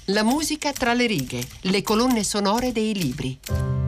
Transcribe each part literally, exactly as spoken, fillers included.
La musica tra le righe, le colonne sonore dei libri.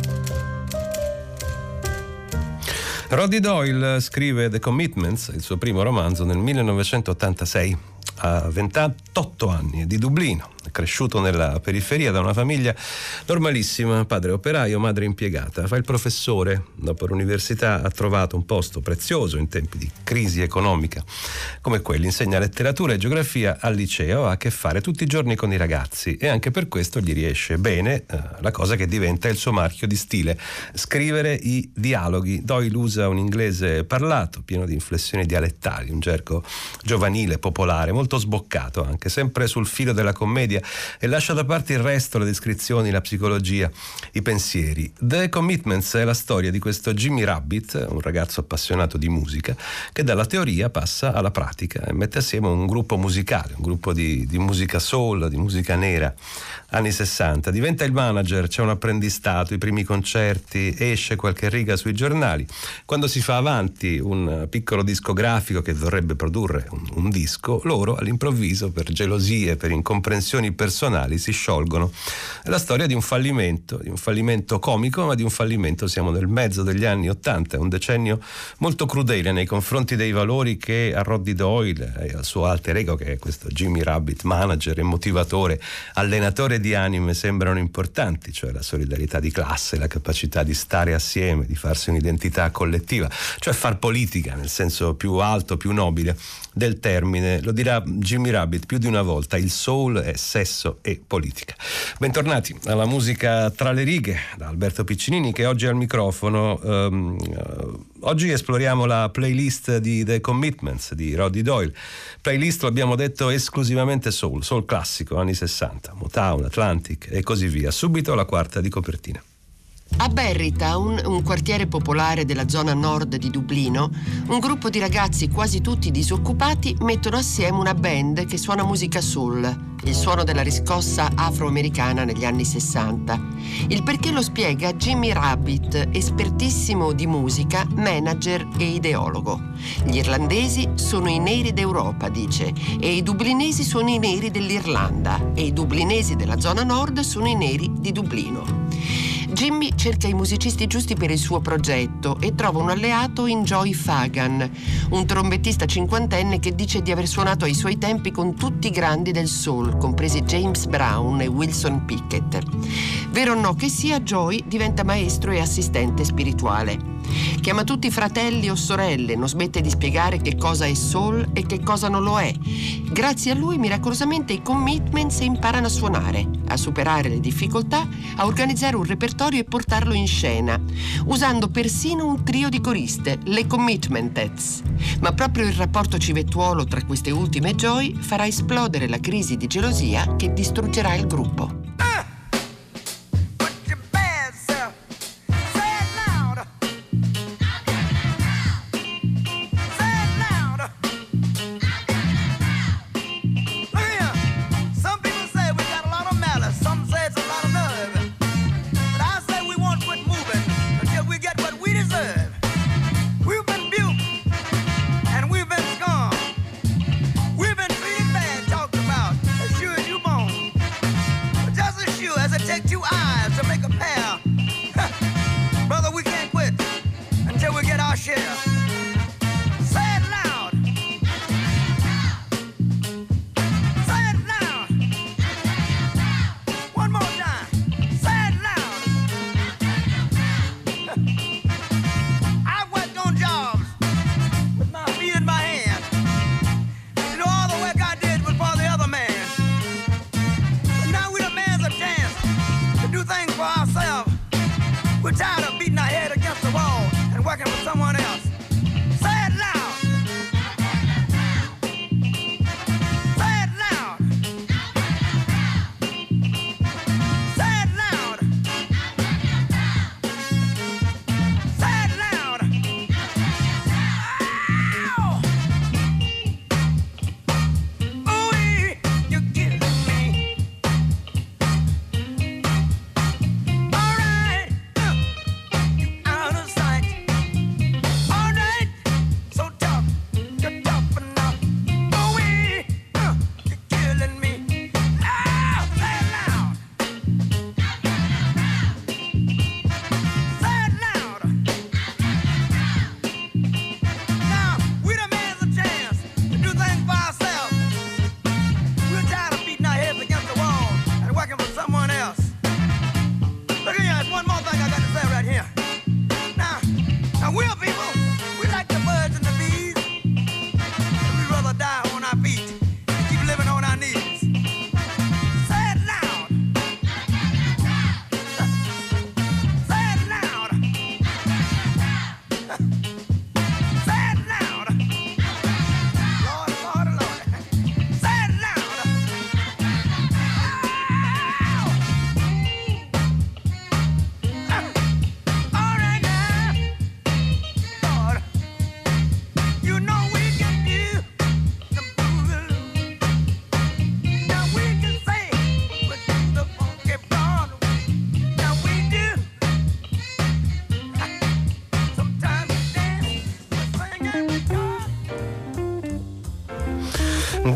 Roddy Doyle scrive The Commitments, il suo primo romanzo, nel millenovecentottantasei. Ha ventotto anni, è di Dublino, è cresciuto nella periferia da una famiglia normalissima, padre operaio, madre impiegata. Fa il professore, dopo l'università ha trovato un posto prezioso in tempi di crisi economica come quelli, insegna letteratura e geografia al liceo, ha a che fare tutti i giorni con i ragazzi e anche per questo gli riesce bene eh, la cosa che diventa il suo marchio di stile, scrivere i dialoghi. Doyle usa un inglese parlato, pieno di inflessioni dialettali, un gergo giovanile, popolare, molto sboccato anche, sempre sul filo della commedia, e lascia da parte il resto, le descrizioni, la psicologia, i pensieri. The Commitments è la storia di questo Jimmy Rabbit, un ragazzo appassionato di musica, che dalla teoria passa alla pratica e mette assieme un gruppo musicale, un gruppo di, di musica soul, di musica nera, anni sessanta. Diventa il manager, c'è un apprendistato, i primi concerti, esce qualche riga sui giornali. Quando si fa avanti un piccolo discografico che vorrebbe produrre un, un disco, loro all'improvviso, per gelosie, per incomprensioni personali, si sciolgono. È la storia di un fallimento, di un fallimento comico, ma di un fallimento. Siamo nel mezzo degli anni Ottanta, un decennio molto crudele nei confronti dei valori che a Roddy Doyle e al suo alter ego, che è questo Jimmy Rabbit, manager e motivatore, allenatore di anime, sembrano importanti, cioè la solidarietà di classe, la capacità di stare assieme, di farsi un'identità collettiva, cioè far politica nel senso più alto, più nobile del termine. Lo dirà Jimmy Rabbit più di una volta: il soul è sesso e politica. Bentornati alla musica tra le righe da Alberto Piccinini, che oggi è al microfono. Um, uh, oggi esploriamo la playlist di The Commitments di Roddy Doyle. Playlist, lo abbiamo detto, esclusivamente soul, soul classico, anni sessanta, Motown, Atlantic e così via. Subito la quarta di copertina. A Barrytown, un quartiere popolare della zona nord di Dublino, un gruppo di ragazzi quasi tutti disoccupati mettono assieme una band che suona musica soul, il suono della riscossa afroamericana negli anni sessanta. Il perché lo spiega Jimmy Rabbit, espertissimo di musica, manager e ideologo. Gli irlandesi sono i neri d'Europa, dice, e i dublinesi sono i neri dell'Irlanda, e i dublinesi della zona nord sono i neri di Dublino. Jimmy cerca i musicisti giusti per il suo progetto e trova un alleato in Joey Fagan, un trombettista cinquantenne che dice di aver suonato ai suoi tempi con tutti i grandi del soul, compresi James Brown e Wilson Pickett. Vero o no che sia, Joey diventa maestro e assistente spirituale. Chiama tutti fratelli o sorelle, non smette di spiegare che cosa è soul e che cosa non lo è. Grazie a lui, miracolosamente, i Commitments imparano a suonare, a superare le difficoltà, a organizzare un repertorio e portarlo in scena, usando persino un trio di coriste, le Commitmentets. Ma proprio il rapporto civettuolo tra queste ultime e Joy farà esplodere la crisi di gelosia che distruggerà il gruppo. For ourselves.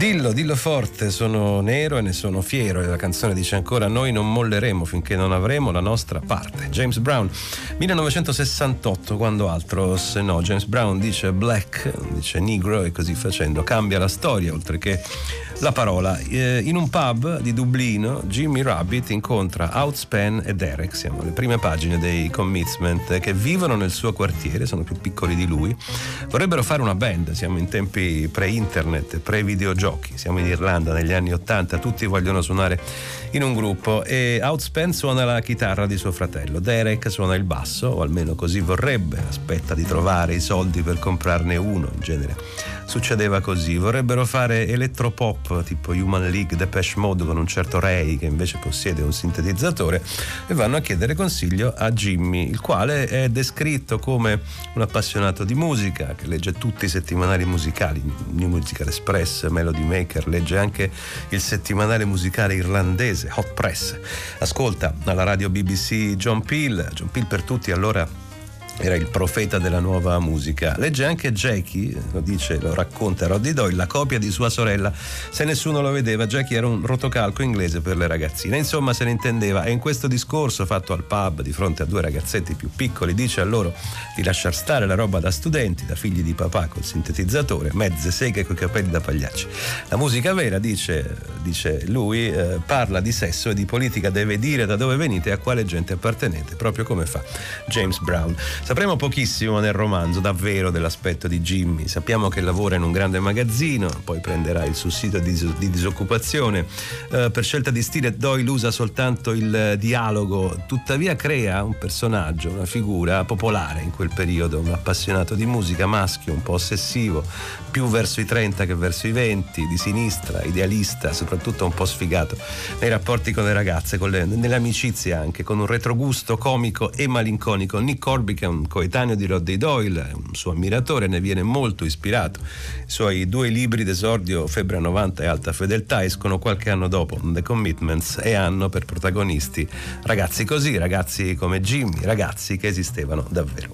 Dillo, dillo forte, sono nero e ne sono fiero. E la canzone dice ancora: noi non molleremo finché non avremo la nostra parte. James Brown, millenovecentosessantotto, quando altro se no. James Brown dice black, dice negro e così facendo cambia la storia oltre che la parola. Eh, in un pub di Dublino Jimmy Rabbit incontra Outspan e Derek, siamo alle prime pagine dei Commitment, che vivono nel suo quartiere, sono più piccoli di lui, vorrebbero fare una band, siamo in tempi pre-internet, pre-videogiochi. Siamo in Irlanda negli anni ottanta, tutti vogliono suonare in un gruppo e Outspan suona la chitarra di suo fratello, Derek suona il basso, o almeno così vorrebbe, aspetta di trovare i soldi per comprarne uno, in genere succedeva così. Vorrebbero fare elettropop tipo Human League, Depeche Mode con un certo Ray che invece possiede un sintetizzatore, e vanno a chiedere consiglio a Jimmy, il quale è descritto come un appassionato di musica che legge tutti i settimanali musicali, New Musical Express, Melody Maker, legge anche il settimanale musicale irlandese Hot Press, ascolta alla radio B B C John Peel, John Peel per tutti allora era il profeta della nuova musica. Legge anche Jackie, lo dice, lo racconta Roddy Doyle, la copia di sua sorella. Se nessuno lo vedeva, Jackie era un rotocalco inglese per le ragazzine. Insomma, se ne intendeva. E in questo discorso fatto al pub di fronte a due ragazzetti più piccoli, dice a loro di lasciar stare la roba da studenti, da figli di papà col sintetizzatore, mezze seghe coi capelli da pagliacci. La musica vera, dice, dice lui, eh, parla di sesso e di politica, deve dire da dove venite e a quale gente appartenete, proprio come fa James Brown. Sapremo pochissimo nel romanzo davvero dell'aspetto di Jimmy. Sappiamo che lavora in un grande magazzino, poi prenderà il sussidio di, dis- di disoccupazione. Eh, per scelta di stile Doyle usa soltanto il dialogo, tuttavia crea un personaggio, una figura popolare in quel periodo, un appassionato di musica, maschio, un po' ossessivo, più verso i trenta che verso i venti, di sinistra, idealista, soprattutto un po' sfigato nei rapporti con le ragazze, con le, nelle amicizie anche, con un retrogusto comico e malinconico. Nick Corby, che è un coetaneo di Roddy Doyle, un suo ammiratore, ne viene molto ispirato. I suoi due libri d'esordio, Febbre a novanta e Alta Fedeltà, escono qualche anno dopo, The Commitments, e hanno per protagonisti ragazzi così, ragazzi come Jimmy, ragazzi che esistevano davvero.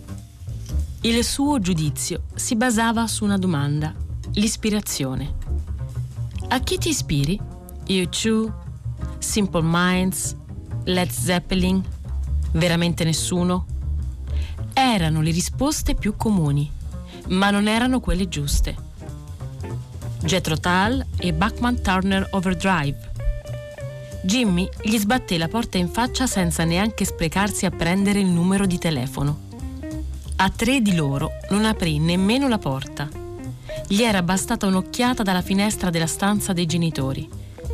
Il suo giudizio si basava su una domanda: l'ispirazione. A chi ti ispiri? U due, Simple Minds, Led Zeppelin, veramente nessuno? Erano le risposte più comuni, ma non erano quelle giuste. Jethro Tull e Bachman Turner Overdrive. Jimmy gli sbatté la porta in faccia senza neanche sprecarsi a prendere il numero di telefono. A tre di loro non aprì nemmeno la porta. Gli era bastata un'occhiata dalla finestra della stanza dei genitori.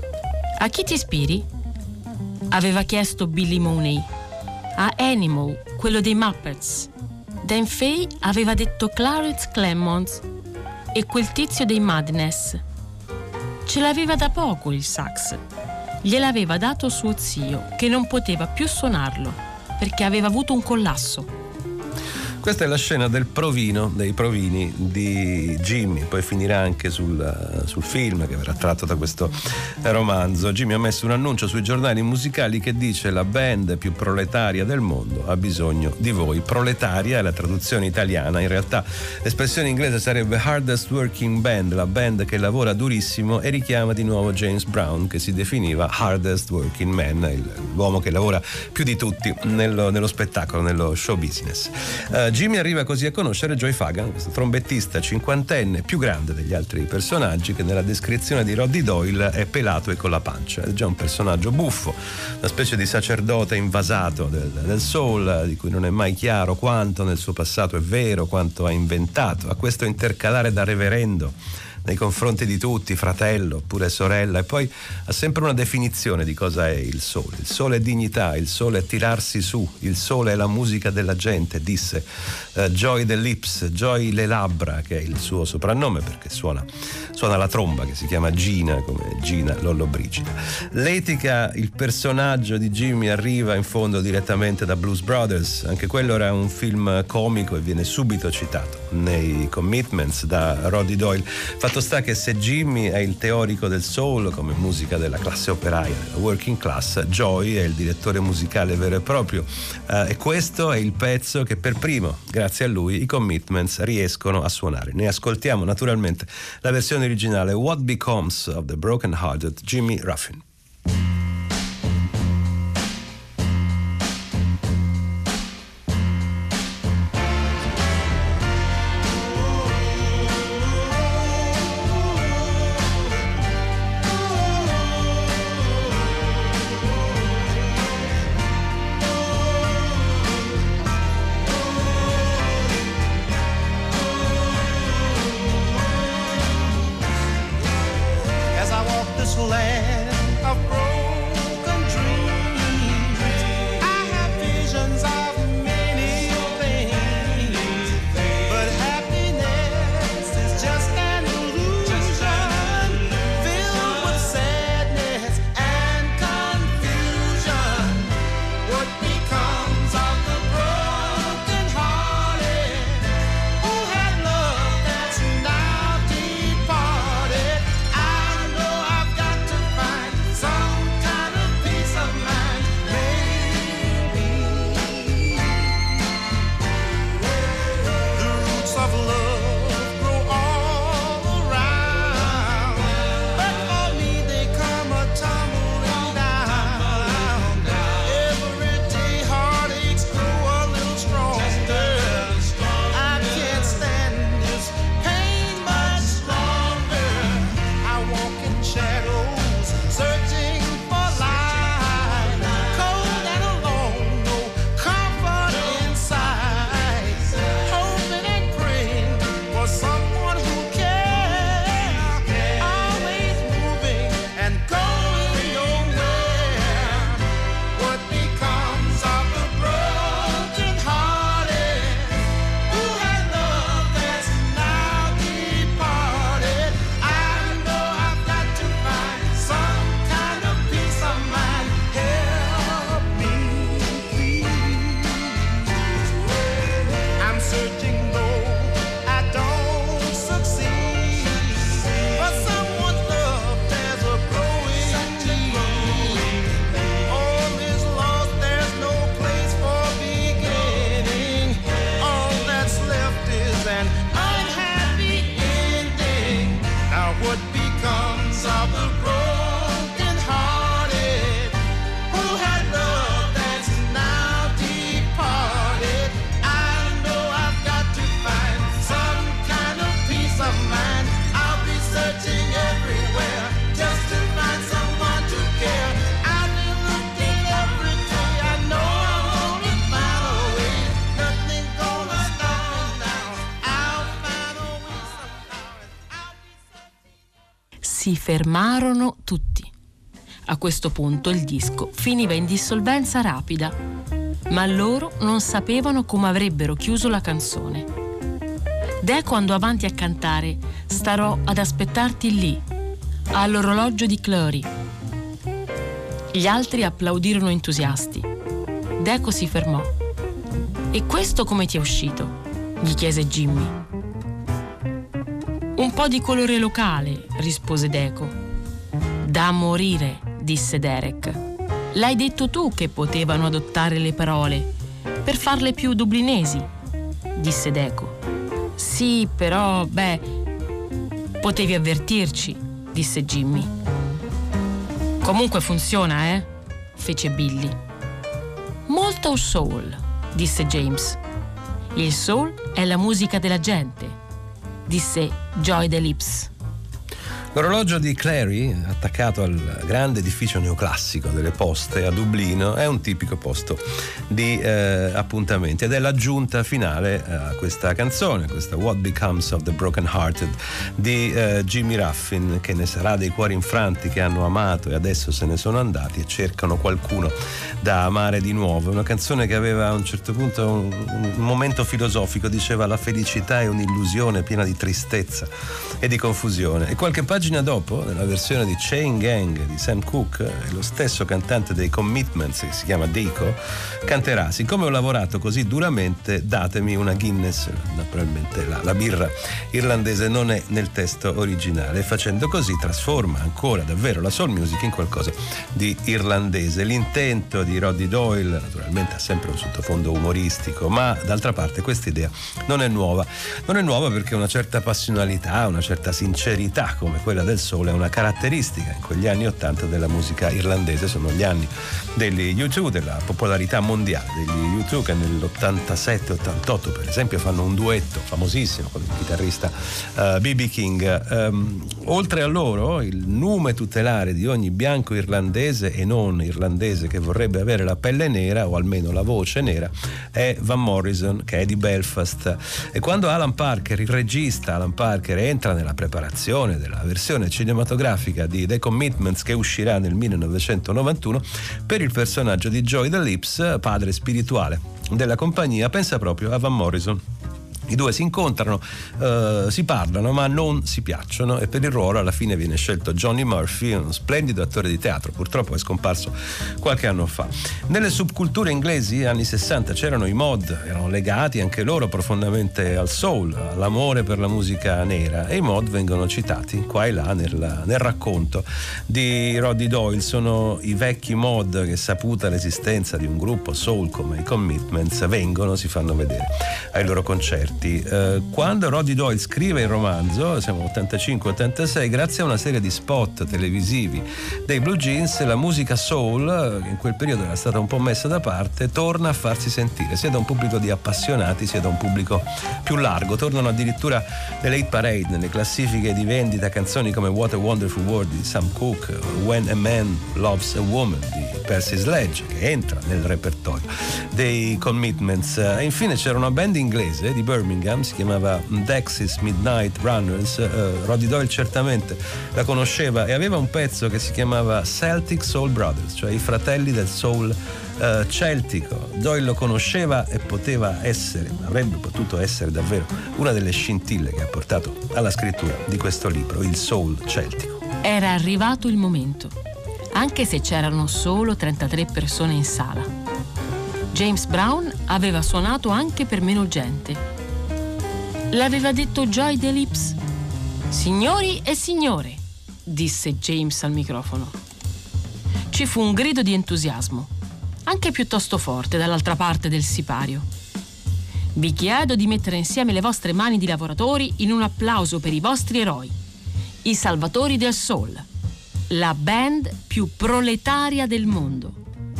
A chi ti ispiri? Aveva chiesto Billy Mooney. A Animal, quello dei Muppets. Dan Fay aveva detto Clarence Clemons e quel tizio dei Madness. Ce l'aveva da poco il sax. Gliel'aveva dato suo zio, che non poteva più suonarlo perché aveva avuto un collasso. Questa è la scena del provino, dei provini di Jimmy, poi finirà anche sul, sul film che verrà tratto da questo romanzo. Jimmy ha messo un annuncio sui giornali musicali che dice: la band più proletaria del mondo ha bisogno di voi. Proletaria è la traduzione italiana, in realtà l'espressione inglese sarebbe hardest working band, la band che lavora durissimo, e richiama di nuovo James Brown, che si definiva hardest working man, l'uomo che lavora più di tutti nello, nello spettacolo, nello show business. Uh, Jimmy arriva così a conoscere Joy Fagan, questo trombettista cinquantenne, più grande degli altri personaggi, che nella descrizione di Roddy Doyle è pelato e con la pancia. È già un personaggio buffo, una specie di sacerdote invasato del, del soul, di cui non è mai chiaro quanto nel suo passato è vero, quanto ha inventato. A questo intercalare da reverendo nei confronti di tutti, fratello oppure sorella, e poi ha sempre una definizione di cosa è il sole. Il sole è dignità, il sole è tirarsi su, il sole è la musica della gente, disse uh, Joy the Lips, Joy le labbra, che è il suo soprannome perché suona, suona la tromba, che si chiama Gina, come Gina Lollobrigida. L'etica, il personaggio di Jimmy arriva in fondo direttamente da Blues Brothers, anche quello era un film comico e viene subito citato nei Commitments da Roddy Doyle. Fa Fatto sta che se Jimmy è il teorico del soul come musica della classe operaia, della working class, Joy è il direttore musicale vero e proprio, uh, e questo è il pezzo che per primo, grazie a lui, i Commitments riescono a suonare. Ne ascoltiamo naturalmente la versione originale, What Becomes of the Broken Hearted, Jimmy Ruffin. Si fermarono tutti. A questo punto il disco finiva in dissolvenza rapida, ma loro non sapevano come avrebbero chiuso la canzone. Deco andò avanti a cantare "Starò ad aspettarti lì", all'orologio di Clory. Gli altri applaudirono entusiasti. Deco si fermò. "E questo come ti è uscito?" gli chiese Jimmy. "Un po' di colore locale", rispose Deco. "Da morire", disse Derek. "L'hai detto tu che potevano adottare le parole per farle più dublinesi", disse Deco. "Sì, però, beh, potevi avvertirci", disse Jimmy. "Comunque funziona, eh?" fece Billy. "Molto soul", disse James. "Il soul è la musica della gente", disse Joy DeLips. L'orologio di Clary, attaccato al grande edificio neoclassico delle poste a Dublino, è un tipico posto di eh, appuntamenti ed è l'aggiunta finale a questa canzone, questa What Becomes of the Broken Hearted di eh, Jimmy Ruffin, che ne sarà dei cuori infranti che hanno amato e adesso se ne sono andati e cercano qualcuno da amare di nuovo. Una canzone che aveva a un certo punto un, un momento filosofico, diceva: la felicità è un'illusione piena di tristezza e di confusione, e qualche pagina pagina dopo, nella versione di Chain Gang di Sam Cooke, lo stesso cantante dei Commitments, che si chiama Deiko, canterà: siccome ho lavorato così duramente, datemi una Guinness. Naturalmente la, la birra irlandese non è nel testo originale, e facendo così trasforma ancora davvero la soul music in qualcosa di irlandese. L'intento di Roddy Doyle naturalmente ha sempre un sottofondo umoristico, ma d'altra parte questa idea non è nuova. Non è nuova perché una certa passionalità, una certa sincerità come quella del soul è una caratteristica in quegli anni ottanta della musica irlandese. Sono gli anni degli U due, della popolarità mondiale degli U due, che nell'ottantasette ottantotto per esempio fanno un duetto famosissimo con il chitarrista uh, B B King. Um, oltre a loro, il nume tutelare di ogni bianco irlandese e non irlandese che vorrebbe avere la pelle nera, o almeno la voce nera, è Van Morrison, che è di Belfast. E quando Alan Parker, il regista Alan Parker, entra nella preparazione della versione cinematografica di The Commitments, che uscirà nel millenovecentonovantuno, per il personaggio di Joey the Lips, padre spirituale della compagnia, pensa proprio a Van Morrison. I due si incontrano, uh, si parlano, ma non si piacciono, e per il ruolo alla fine viene scelto Johnny Murphy, uno splendido attore di teatro, purtroppo è scomparso qualche anno fa. Nelle subculture inglesi anni sessanta c'erano i mod, erano legati anche loro profondamente al soul, all'amore per la musica nera, e i mod vengono citati qua e là nel, nel racconto di Roddy Doyle. Sono i vecchi mod che, saputa l'esistenza di un gruppo soul come i Commitments, vengono, si fanno vedere ai loro concerti. Quando Roddy Doyle scrive il romanzo, siamo ottantacinque ottantasei, grazie a una serie di spot televisivi dei Blue Jeans, la musica soul, che in quel periodo era stata un po' messa da parte, torna a farsi sentire, sia da un pubblico di appassionati sia da un pubblico più largo. Tornano addirittura nelle hit parade, nelle classifiche di vendita, canzoni come What a Wonderful World di Sam Cooke, When a Man Loves a Woman di Percy Sledge, che entra nel repertorio dei Commitments. E infine c'era una band inglese di Birmingham, si chiamava Dexys Midnight Runners. uh, Roddy Doyle certamente la conosceva, e aveva un pezzo che si chiamava Celtic Soul Brothers, cioè i fratelli del soul uh, celtico. Doyle lo conosceva e poteva essere, avrebbe potuto essere davvero una delle scintille che ha portato alla scrittura di questo libro, il soul celtico. Era arrivato il momento, anche se c'erano solo trentatré persone in sala. James Brown aveva suonato anche per meno gente. L'aveva detto Joey the Lips. Signori e signore, disse James al microfono. Ci fu un grido di entusiasmo, anche piuttosto forte dall'altra parte del sipario. Vi chiedo di mettere insieme le vostre mani di lavoratori in un applauso per i vostri eroi, i salvatori del soul, la band più proletaria del mondo.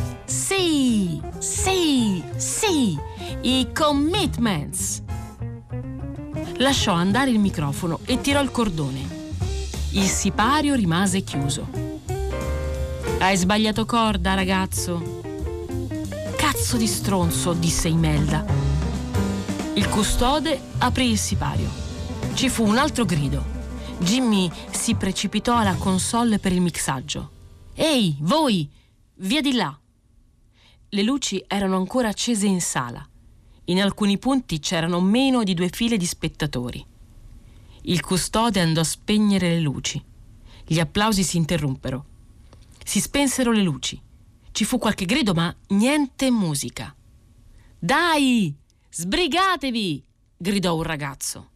Sì, sì, sì, i Commitments. Lasciò andare il microfono e tirò il cordone. Il sipario rimase chiuso. Hai sbagliato corda, ragazzo. Cazzo di stronzo, disse Imelda. Il custode aprì il sipario. Ci fu un altro grido. Jimmy si precipitò alla console per il mixaggio. Ehi, voi, via di là. Le luci erano ancora accese in sala. In alcuni punti c'erano meno di due file di spettatori. Il custode andò a spegnere le luci. Gli applausi si interruppero. Si spensero le luci. Ci fu qualche grido, ma niente musica. Dai, sbrigatevi! Gridò un ragazzo.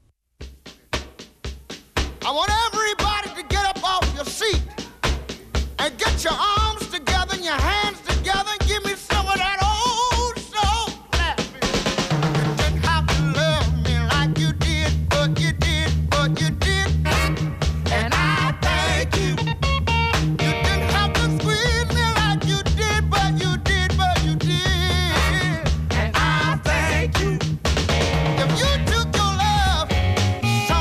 I want everybody to get up off your seat and get your arms together and your hands together and give me some of that old soul. You didn't have to love me like you did, but you did, but you did. And I thank you. You didn't have to squeeze me like you did, but you did, but you did. And I thank you. If you took your love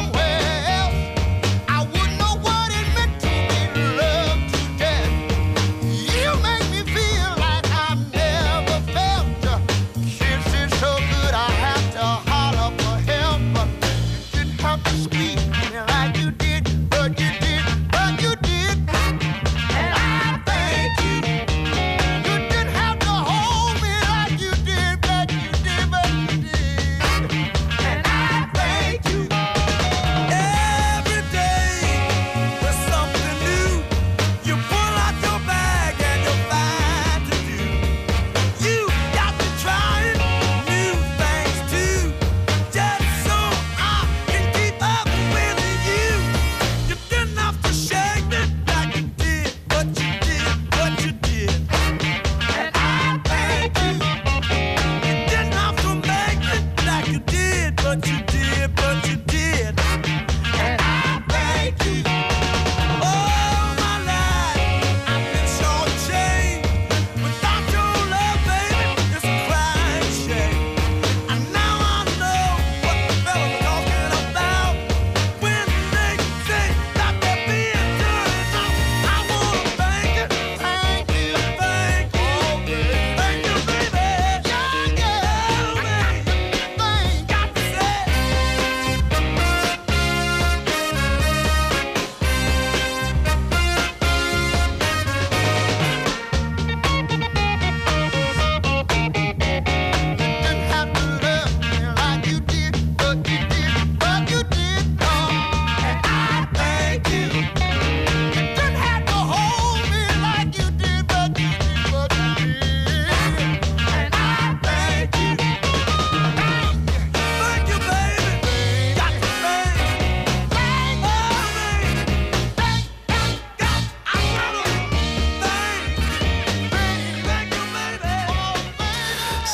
somewhere else, I wouldn't know what it meant to be loved to death.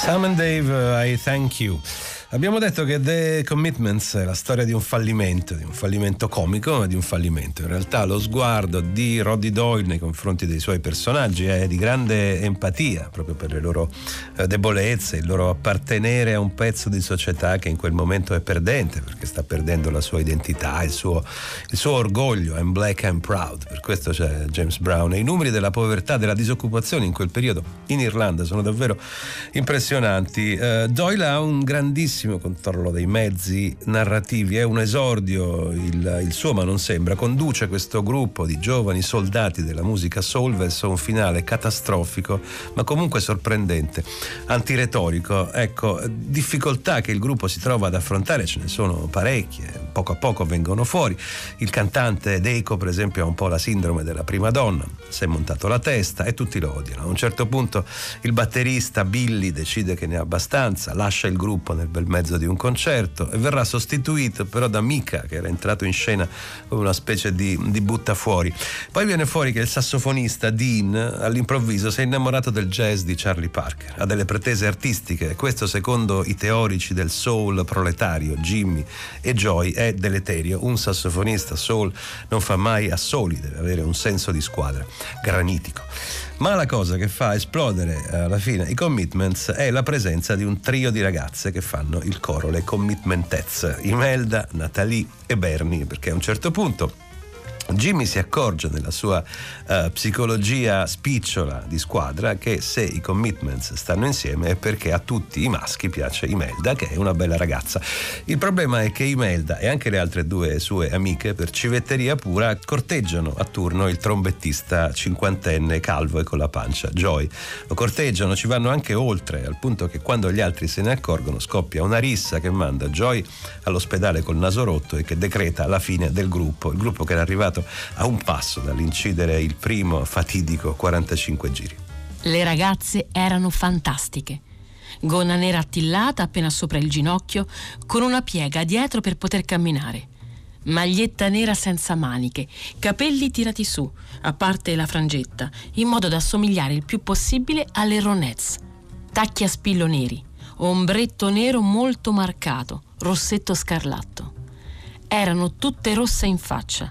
Sam and Dave, I thank you. Abbiamo detto che The Commitments è la storia di un fallimento, di un fallimento comico, ma di un fallimento. In realtà lo sguardo di Roddy Doyle nei confronti dei suoi personaggi è di grande empatia, proprio per le loro eh, debolezze, il loro appartenere a un pezzo di società che in quel momento è perdente, perché sta perdendo la sua identità, il suo, il suo orgoglio. I'm black, I'm proud. Per questo c'è James Brown. E i numeri della povertà, della disoccupazione in quel periodo in Irlanda sono davvero impressionanti. Eh, Doyle ha un grandissimo controllo dei mezzi narrativi, è un esordio il, il suo, ma non sembra. Conduce questo gruppo di giovani soldati della musica soul verso un finale catastrofico, ma comunque sorprendente, antiretorico. Ecco, difficoltà che il gruppo si trova ad affrontare ce ne sono parecchie, poco a poco vengono fuori. Il cantante Deiko, per esempio, ha un po' la sindrome della prima donna, si è montato la testa e tutti lo odiano. A un certo punto il batterista Billy decide che ne ha abbastanza, lascia il gruppo nel bel mezzo di un concerto e verrà sostituito però da Mika, che era entrato in scena come una specie di, di buttafuori. Poi viene fuori che il sassofonista Dean all'improvviso si è innamorato del jazz di Charlie Parker, ha delle pretese artistiche. Questo, secondo i teorici del soul proletario Jimmy e Joy, è deleterio. Un sassofonista soul non fa mai assoli, deve avere un senso di squadra granitico. Ma la cosa che fa esplodere alla fine i Commitments è la presenza di un trio di ragazze che fanno il coro, le Commitmentets, Imelda, Nathalie e Bernie, perché a un certo punto Jimmy si accorge nella sua uh, psicologia spicciola di squadra che se i Commitments stanno insieme è perché a tutti i maschi piace Imelda, che è una bella ragazza. Il problema è che Imelda e anche le altre due sue amiche, per civetteria pura, corteggiano a turno il trombettista cinquantenne calvo e con la pancia, Joy. Lo corteggiano, ci vanno anche oltre, al punto che quando gli altri se ne accorgono scoppia una rissa che manda Joy all'ospedale col naso rotto e che decreta la fine del gruppo, il gruppo che era arrivato a un passo dall'incidere il primo fatidico quarantacinque giri. Le ragazze erano fantastiche. Gonna nera attillata appena sopra il ginocchio, con una piega dietro per poter camminare. Maglietta nera senza maniche, capelli tirati su, a parte la frangetta, in modo da assomigliare il più possibile alle Ronettes. Tacchi a spillo neri, ombretto nero molto marcato, rossetto scarlatto. Erano tutte rosse in faccia.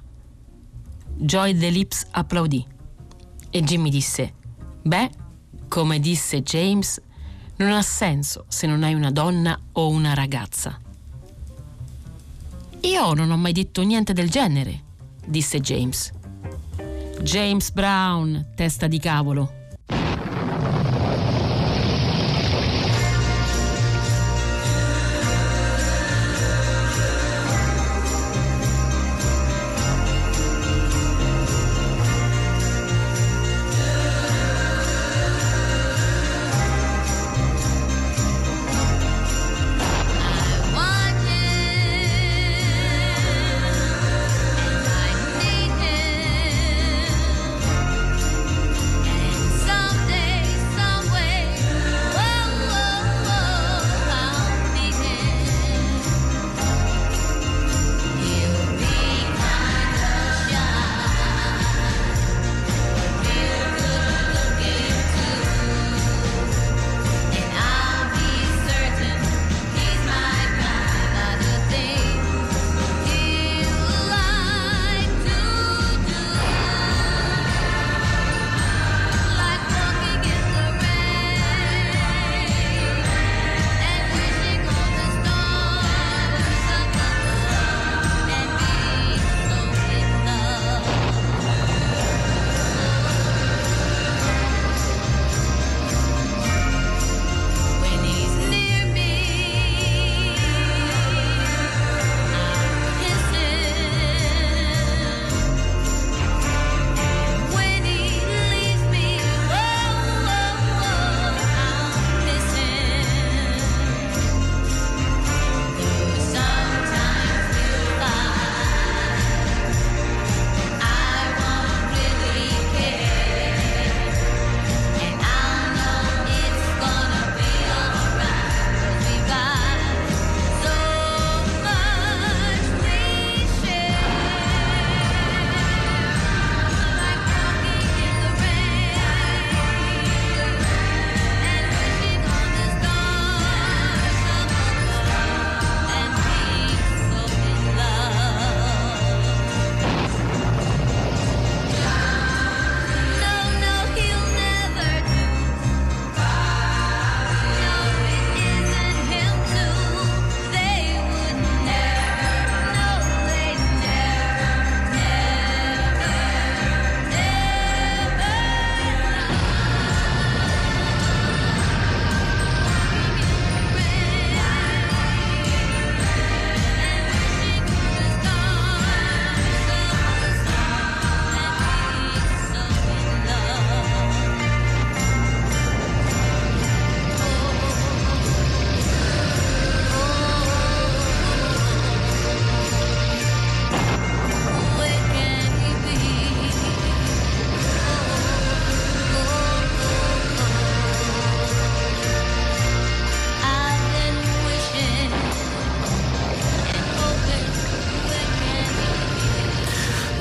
Joy the Lips applaudì e Jimmy disse: beh, come disse James, non ha senso se non hai una donna o una ragazza. Io non ho mai detto niente del genere, disse James. James Brown, testa di cavolo.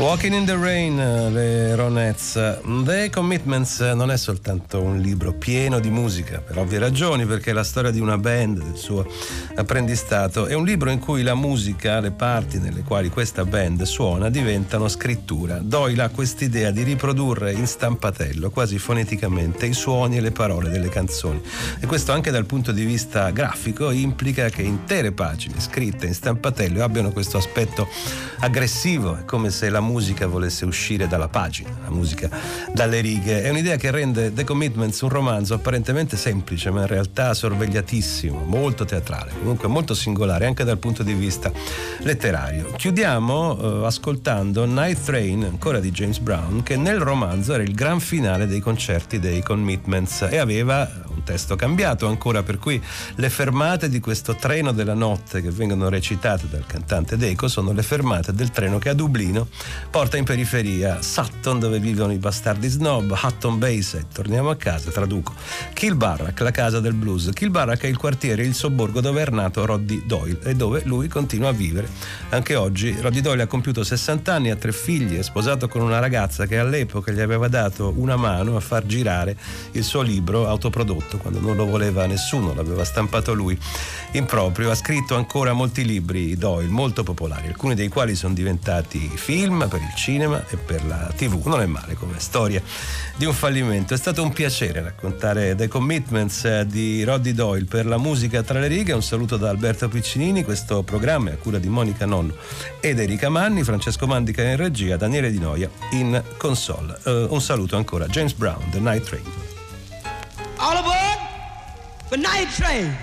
Walking in the Rain, le Ronettes. The Commitments non è soltanto un libro pieno di musica, per ovvie ragioni, perché è la storia di una band, del suo apprendistato. È un libro in cui la musica, le parti nelle quali questa band suona, diventano scrittura. Doyle ha quest'idea di riprodurre in stampatello, quasi foneticamente, i suoni e le parole delle canzoni. E questo anche dal punto di vista grafico implica che intere pagine scritte in stampatello abbiano questo aspetto aggressivo. È come se la musica volesse uscire dalla pagina, la musica dalle righe. È un'idea che rende The Commitments un romanzo apparentemente semplice, ma in realtà sorvegliatissimo, molto teatrale, comunque molto singolare anche dal punto di vista letterario. Chiudiamo eh, ascoltando Night Train, ancora di James Brown, che nel romanzo era il gran finale dei concerti dei Commitments e aveva un testo cambiato ancora, per cui le fermate di questo treno della notte che vengono recitate dal cantante Deco sono le fermate del treno che a Dublino porta in periferia Sutton, dove vivono i bastardi snob, Hutton Bayside, torniamo a casa, traduco, Kilbarrack, la casa del blues. Kilbarrack è il quartiere, il sobborgo dove è nato Roddy Doyle e dove lui continua a vivere anche oggi. Roddy Doyle ha compiuto sessanta anni, ha tre figli, è sposato con una ragazza che all'epoca gli aveva dato una mano a far girare il suo libro autoprodotto quando non lo voleva nessuno, l'aveva stampato lui in proprio. Ha scritto ancora molti libri Doyle, molto popolari, alcuni dei quali sono diventati film per il cinema e per la tivù. Non è male come storia di un fallimento. È stato un piacere raccontare The Commitments di Roddy Doyle per la musica tra le righe. Un saluto da Alberto Piccinini. Questo programma è a cura di Monica Nonno ed Erika Manni, Francesco Mandica in regia, Daniele Di Noia in console. Uh, un saluto ancora, James Brown, The Night Train. All aboard the Night Train.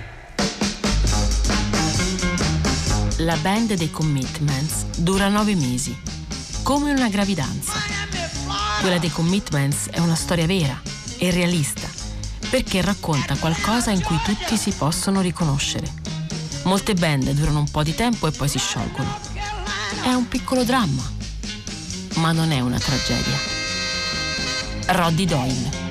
La band dei Commitments dura nove mesi, come una gravidanza. Quella dei Commitments è una storia vera e realista, perché racconta qualcosa in cui tutti si possono riconoscere. Molte band durano un po' di tempo e poi si sciolgono. È un piccolo dramma, ma non è una tragedia. Roddy Doyle.